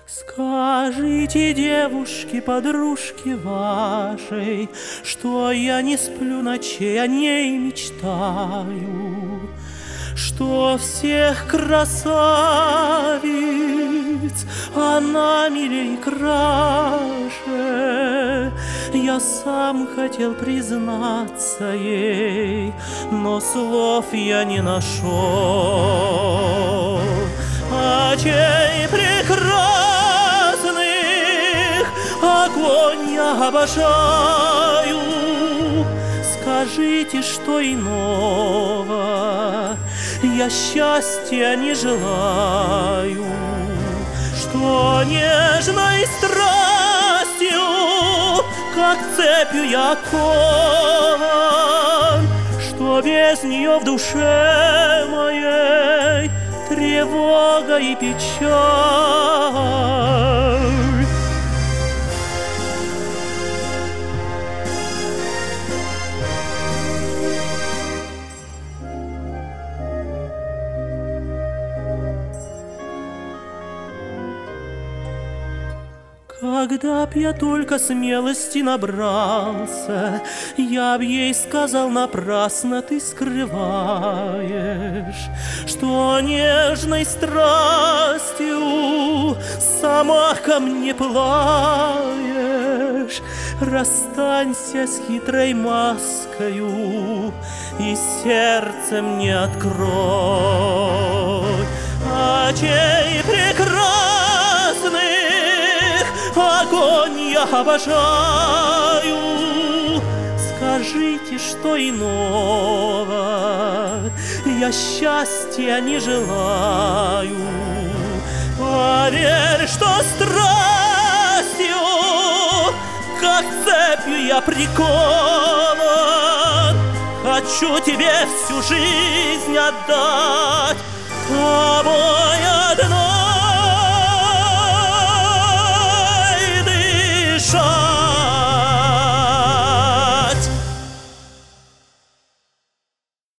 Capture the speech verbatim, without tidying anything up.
Скажите, девушке, подружке вашей, что я не сплю ночей, о ней мечтаю, что всех красавиц она милей краше. Я сам хотел признаться ей, но слов я не нашел. Очей прекрасных огонь я обожаю. Скажите, что иного я счастья не желаю, что нежной страстью, как цепью я кован, что без нее в душе моей тревога и печаль. Когда б я только смелости набрался, я б ей сказал: напрасно ты скрываешь, что нежной страстью сама ко мне пылаешь. Расстанься с хитрой маскою и сердце мне открой. Очей прекрасных огонь я обожаю. Скажите, что иного я счастья не желаю. Поверь, что страстью, как цепью я прикован. Хочу тебе всю жизнь отдать, тобой одной.